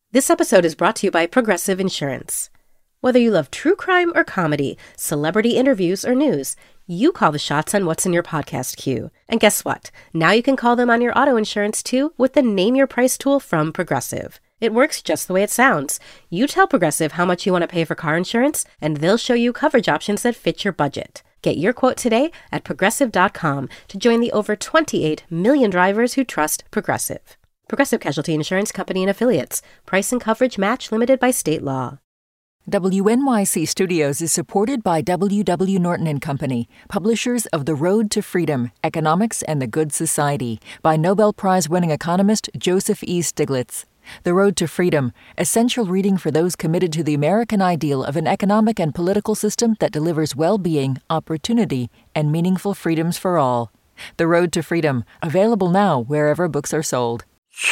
This episode is brought to you by Progressive Insurance. Whether you love true crime or comedy, celebrity interviews or news, you call the shots on what's in your podcast queue. And guess what? Now you can call them on your auto insurance too with the Name Your Price tool from Progressive. It works just the way it sounds. You tell Progressive how much you want to pay for car insurance, and they'll show you coverage options that fit your budget. Get your quote today at Progressive.com to join the over 28 million drivers who trust Progressive. Progressive Casualty Insurance Company and Affiliates. Price and coverage match limited by state law. WNYC Studios is supported by W.W. Norton and Company, publishers of The Road to Freedom, Economics and the Good Society, by Nobel Prize-winning economist Joseph E. Stiglitz. The Road to Freedom, essential reading for those committed to the American ideal of an economic and political system that delivers well-being, opportunity, and meaningful freedoms for all. The Road to Freedom, available now wherever books are sold.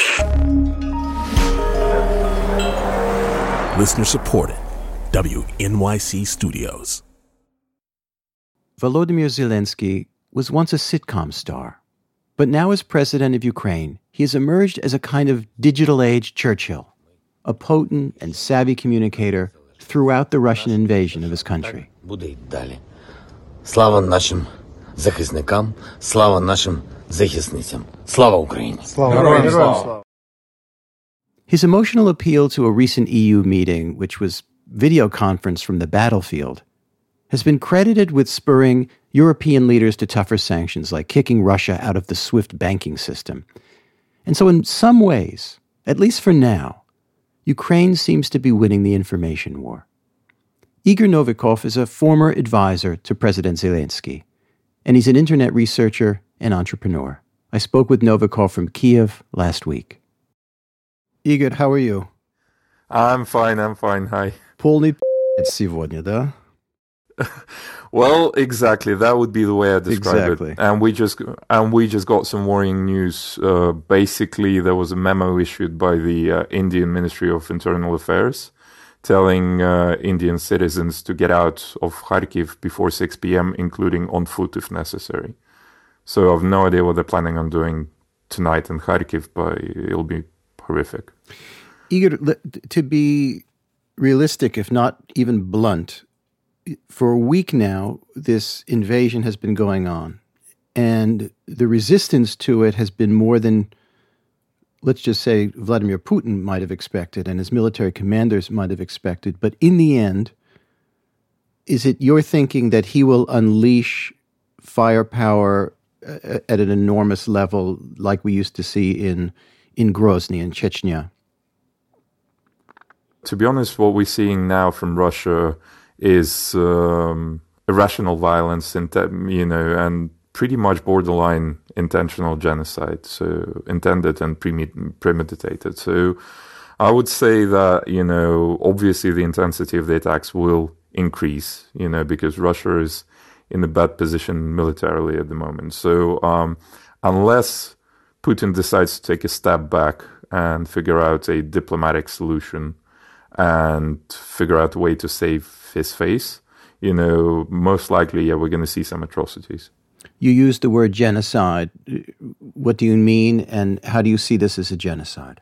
Listener supported. WNYC Studios. Volodymyr Zelensky was once a sitcom star, but now as president of Ukraine, he has emerged as a kind of digital-age Churchill, a potent and savvy communicator throughout the Russian invasion of his country. Слава нашим захисникам, слава нашим захисницям. Слава Україні. His emotional appeal to a recent EU meeting, which was video conference from the battlefield, has been credited with spurring European leaders to tougher sanctions, like kicking Russia out of the SWIFT banking system. And so in some ways, at least for now, Ukraine seems to be winning the information war. Igor Novikov is a former advisor to President Zelensky, and he's an internet researcher and entrepreneur. I spoke with Novikov from Kiev last week. Igor, how are you? I'm fine. Hi. Полный сегодня, да? Well, exactly. That would be the way I describe it. And we just got some worrying news. Basically, there was a memo issued by the Indian Ministry of Internal Affairs telling Indian citizens to get out of Kharkiv before 6 p.m., including on foot if necessary. So I have no idea what they're planning on doing tonight in Kharkiv, but it'll be horrific. Igor, to be realistic, if not even blunt, for a week now, this invasion has been going on, and the resistance to it has been more than, let's just say, Vladimir Putin might have expected and his military commanders might have expected. But in the end, is it your thinking that he will unleash firepower at an enormous level like we used to see in Grozny and Chechnya? To be honest, what we're seeing now from Russia is irrational violence, and pretty much borderline intentional genocide, so intended and premeditated. So I would say that, obviously the intensity of the attacks will increase, because Russia is in a bad position militarily at the moment. So unless Putin decides to take a step back and figure out a diplomatic solution and figure out a way to save his face, most likely, we're going to see some atrocities. You used the word genocide. What do you mean, and how do you see this as a genocide?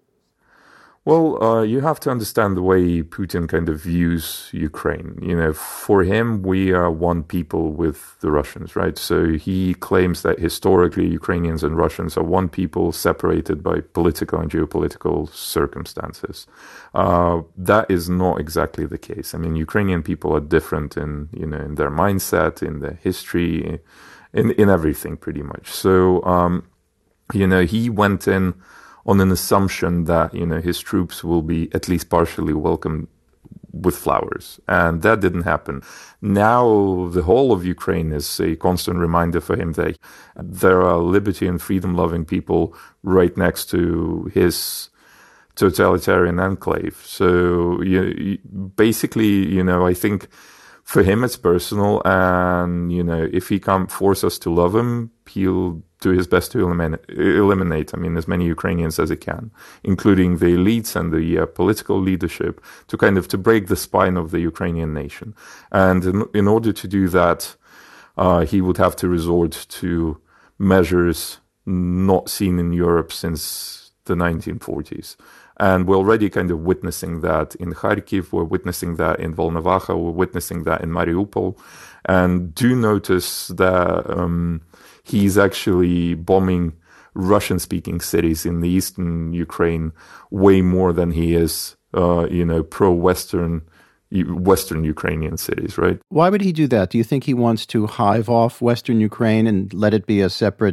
Well, you have to understand the way Putin kind of views Ukraine. For him, we are one people with the Russians, right? So he claims that historically Ukrainians and Russians are one people separated by political and geopolitical circumstances. That is not exactly the case. I mean, Ukrainian people are different in their mindset, in their history, in everything pretty much. So, he went in on an assumption that, his troops will be at least partially welcomed with flowers. And that didn't happen. Now the whole of Ukraine is a constant reminder for him that there are liberty and freedom-loving people right next to his totalitarian enclave. So basically, I think for him it's personal, and, if he can't force us to love him, he'll do his best to eliminate, as many Ukrainians as he can, including the elites and the political leadership, to break the spine of the Ukrainian nation. And in order to do that, he would have to resort to measures not seen in Europe since the 1940s. And we're already kind of witnessing that in Kharkiv, we're witnessing that in Volnovakha, we're witnessing that in Mariupol. And do notice that he's actually bombing Russian-speaking cities in the eastern Ukraine way more than he is, pro-Western Ukrainian cities, right? Why would he do that? Do you think he wants to hive off Western Ukraine and let it be a separate,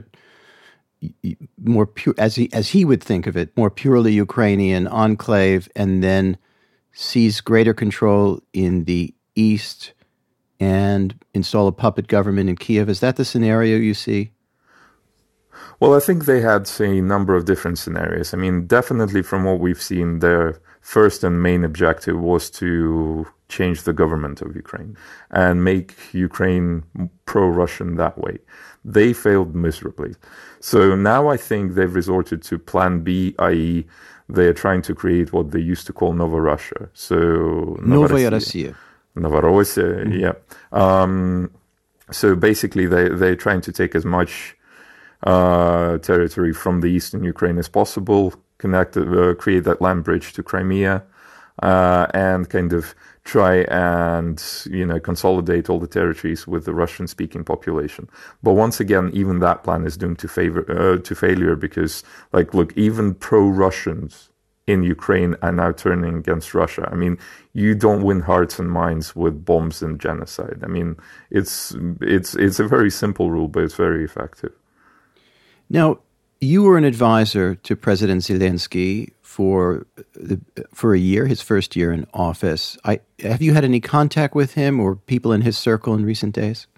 more pure, as he would think of it, more purely Ukrainian enclave, and then seize greater control in the east and install a puppet government in Kiev? Is that the scenario you see? Well, I think they had a number of different scenarios. I mean, definitely from what we've seen, their first and main objective was to change the government of Ukraine and make Ukraine pro-Russian that way. They failed miserably. So now I think they've resorted to plan B, i.e. they're trying to create what they used to call Nova-Russia. So Novaya Rossiya. Novorossiya, yeah. So basically they're trying to take as much territory from the eastern Ukraine as possible, create that land bridge to Crimea, and kind of try and consolidate all the territories with the Russian-speaking population. But once again, even that plan is doomed to failure because, even pro-Russians in Ukraine are now turning against Russia. I mean, you don't win hearts and minds with bombs and genocide. I mean, it's a very simple rule, but it's very effective. Now, you were an advisor to President Zelensky for a year, his first year in office. Have you had any contact with him or people in his circle in recent days?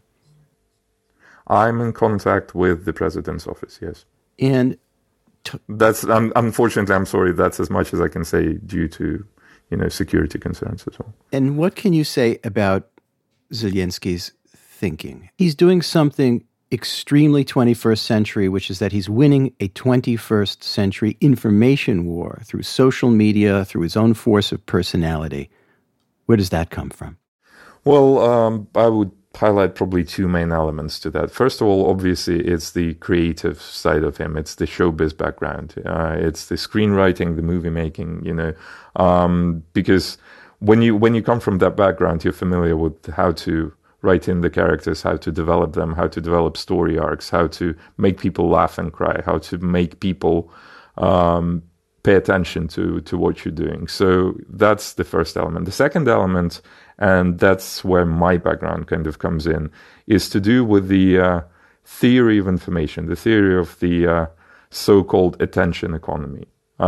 I'm in contact with the president's office, yes. And that's unfortunately, I'm sorry, that's as much as I can say due to security concerns as well. And what can you say about Zelensky's thinking? He's doing something extremely 21st century, which is that he's winning a 21st century information war through social media, through his own force of personality. Where does that come from? Well, I would highlight probably two main elements to that. First of all, obviously, it's the creative side of him. It's the showbiz background. It's the screenwriting, the movie making, because when you come from that background, you're familiar with how to write in the characters, how to develop them, how to develop story arcs, how to make people laugh and cry, how to make people pay attention to what you're doing. So that's the first element. The second element, and that's where my background kind of comes in, is to do with the theory of information, the theory of the so-called attention economy.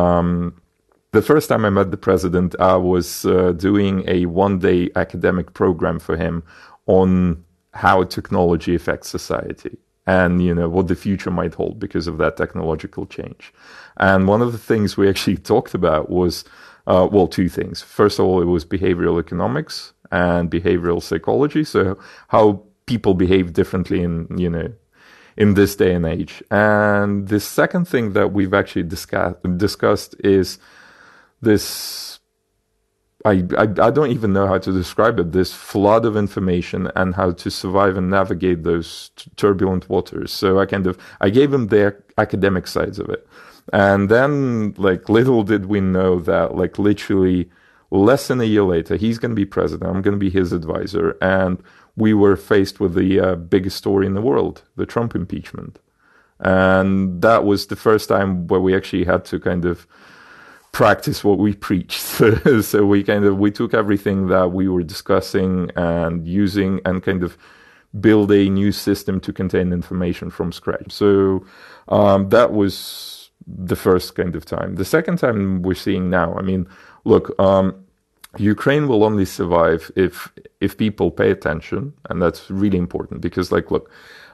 The first time I met the president, I was doing a one-day academic program for him on how technology affects society and, what the future might hold because of that technological change. And one of the things we actually talked about was, two things. First of all, it was behavioral economics and behavioral psychology. So how people behave differently in this day and age. And the second thing that we've actually discussed is this, I don't even know how to describe it, this flood of information and how to survive and navigate those turbulent waters. So I gave him the academic sides of it. And then, little did we know that, literally less than a year later, he's going to be president, I'm going to be his advisor, and we were faced with the biggest story in the world, the Trump impeachment. And that was the first time where we actually had to kind of practice what we preach. So we took everything that we were discussing and using and kind of build a new system to contain information from scratch. So that was the first kind of time. The second time we're seeing now, I mean, look, Ukraine will only survive if people pay attention, and that's really important because, look,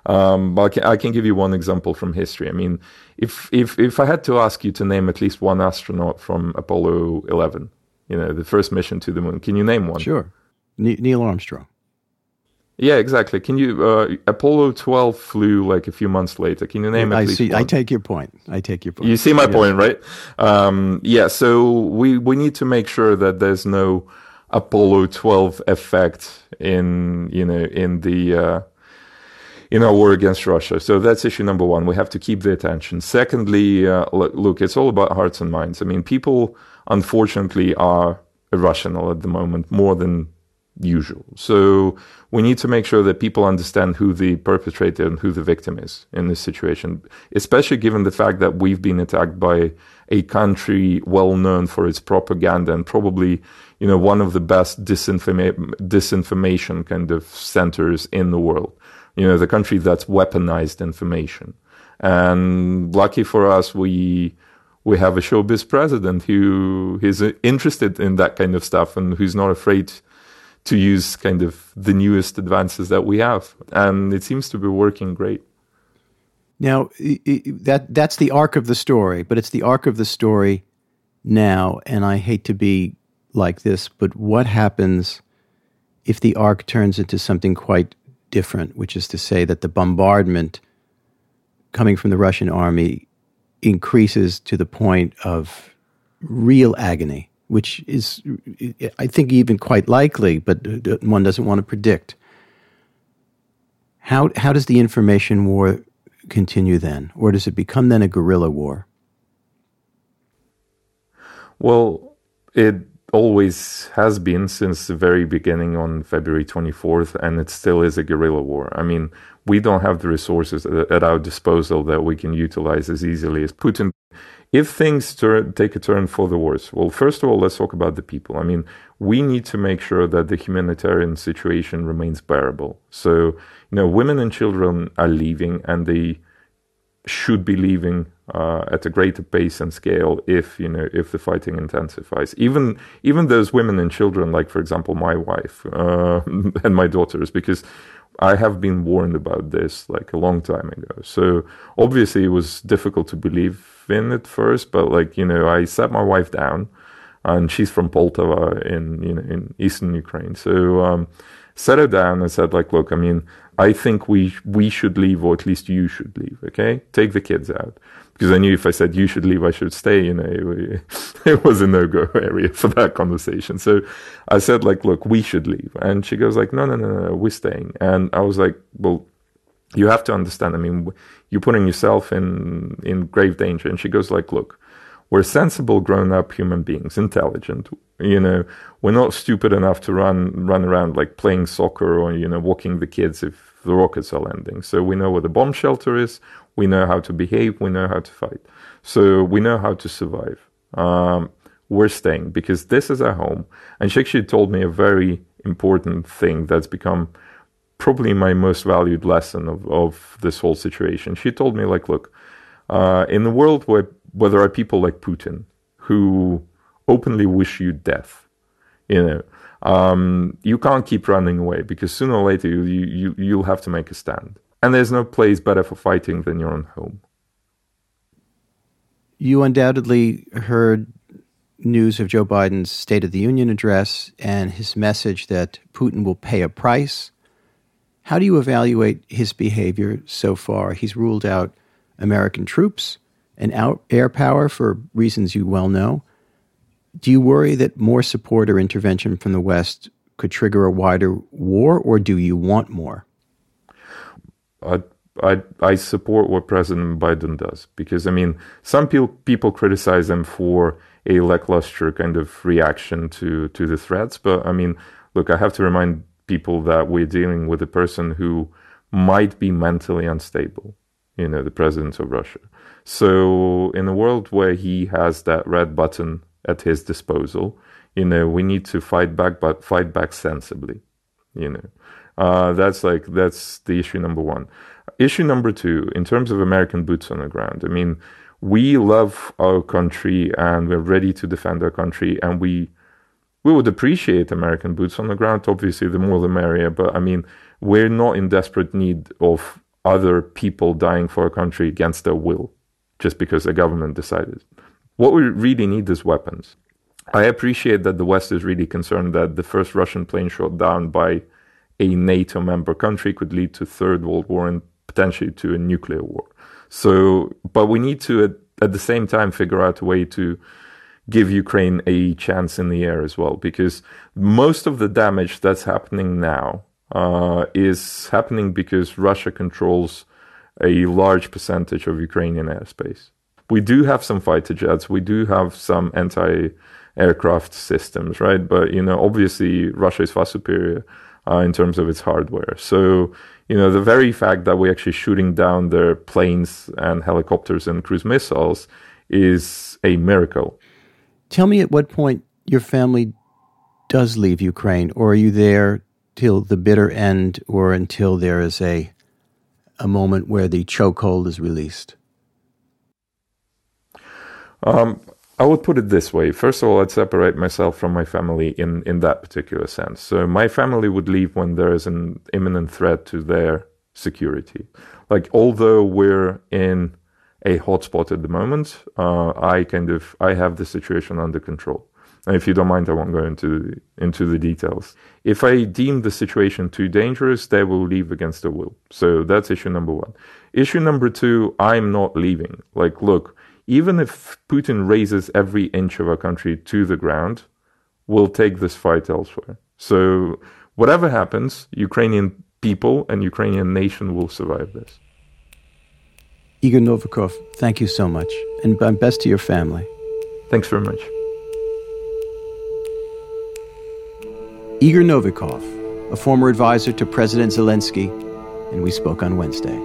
I can give you one example from history. I mean, if I had to ask you to name at least one astronaut from Apollo 11, the first mission to the moon, can you name one? Sure. Neil Armstrong. Yeah, exactly. Can you, Apollo 12 flew a few months later. Can you name at least one? I take your point. You see my point, right? So we need to make sure that there's no Apollo 12 effect in in our war against Russia. So that's issue number one. We have to keep the attention. Secondly, look, it's all about hearts and minds. I mean, people, unfortunately, are irrational at the moment, more than usual. So we need to make sure that people understand who the perpetrator and who the victim is in this situation, especially given the fact that we've been attacked by a country well known for its propaganda and probably, one of the best disinformation kind of centers in the world. The country that's weaponized information. And lucky for us, we have a showbiz president who is interested in that kind of stuff and who's not afraid to use kind of the newest advances that we have. And it seems to be working great. Now, that's the arc of the story, but it's the arc of the story now, and I hate to be like this, but what happens if the arc turns into something quite different, which is to say that the bombardment coming from the Russian army increases to the point of real agony, which is, I think, even quite likely, but one doesn't want to predict. How does the information war continue then? Or does it become then a guerrilla war? Well, it always has been since the very beginning on February 24th, and it still is a guerrilla war. I mean, we don't have the resources at our disposal that we can utilize as easily as Putin. If things take a turn for the worse, well, first of all, let's talk about the people. I mean, we need to make sure that the humanitarian situation remains bearable. So, women and children are leaving, and they should be leaving at a greater pace and scale if the fighting intensifies. Even those women and children, like, for example, my wife and my daughters, because I have been warned about this like a long time ago. So obviously it was difficult to believe in at first, but I sat my wife down, and she's from Poltava in eastern Ukraine. So sat her down and said, look, I mean, I think we should leave, or at least you should leave, okay? Take the kids out. Because I knew if I said you should leave, I should stay, it was a no-go area for that conversation. So I said, look, we should leave. And she goes no, we're staying. And I was like, well, you have to understand, I mean, you're putting yourself in grave danger. And she goes look, we're sensible, grown-up human beings, intelligent. We're not stupid enough to run around playing soccer or, walking the kids if the rockets are landing. So we know where the bomb shelter is. We know how to behave. We know how to fight. So we know how to survive. We're staying because this is our home. And she actually told me a very important thing that's become probably my most valued lesson of this whole situation. She told me, look, in the world where there are people like Putin who openly wish you death, you can't keep running away because sooner or later you'll have to make a stand. And there's no place better for fighting than your own home. You undoubtedly heard news of Joe Biden's State of the Union address and his message that Putin will pay a price. How do you evaluate his behavior so far? He's ruled out American troops and air power for reasons you well know. Do you worry that more support or intervention from the West could trigger a wider war, or do you want more? I support what President Biden does because, I mean, some people criticize him for a lackluster kind of reaction to the threats. But, I mean, look, I have to remind people that we're dealing with a person who might be mentally unstable, the president of Russia. So in a world where he has that red button at his disposal, we need to fight back, but fight back sensibly, That's the issue number one. Issue number two, in terms of American boots on the ground, I mean, we love our country and we're ready to defend our country, and we would appreciate American boots on the ground. Obviously, the more the merrier, but I mean, we're not in desperate need of other people dying for our country against their will, just because the government decided. What we really need is weapons. I appreciate that the West is really concerned that the first Russian plane shot down by a NATO member country could lead to Third World War and potentially to a nuclear war. So, but we need to, at the same time, figure out a way to give Ukraine a chance in the air as well, because most of the damage that's happening now is happening because Russia controls a large percentage of Ukrainian airspace. We do have some fighter jets, we do have some anti-aircraft systems, right? But, obviously Russia is far superior in terms of its hardware. So, the very fact that we're actually shooting down their planes and helicopters and cruise missiles is a miracle. Tell me at what point your family does leave Ukraine, or are you there till the bitter end, or until there is a moment where the chokehold is released? I would put it this way. First of all, I'd separate myself from my family in that particular sense. So my family would leave when there is an imminent threat to their security. Like, although we're in a hotspot at the moment, I have the situation under control. And if you don't mind, I won't go into the details. If I deem the situation too dangerous, they will leave against their will. So that's issue number one. Issue number two, I'm not leaving. Like, look, even if Putin raises every inch of our country to the ground, we'll take this fight elsewhere. So whatever happens, Ukrainian people and Ukrainian nation will survive this. Igor Novikov, thank you so much. And best to your family. Thanks very much. Igor Novikov, a former advisor to President Zelensky, and we spoke on Wednesday.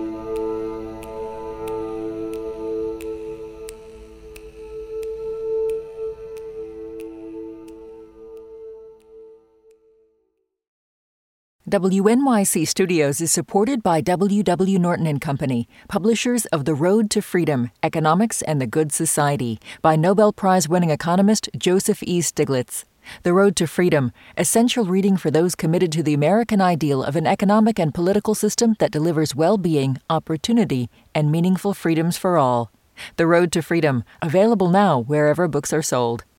WNYC Studios is supported by W.W. Norton and Company, publishers of The Road to Freedom, Economics and the Good Society, by Nobel Prize-winning economist Joseph E. Stiglitz. The Road to Freedom, essential reading for those committed to the American ideal of an economic and political system that delivers well-being, opportunity, and meaningful freedoms for all. The Road to Freedom, available now wherever books are sold.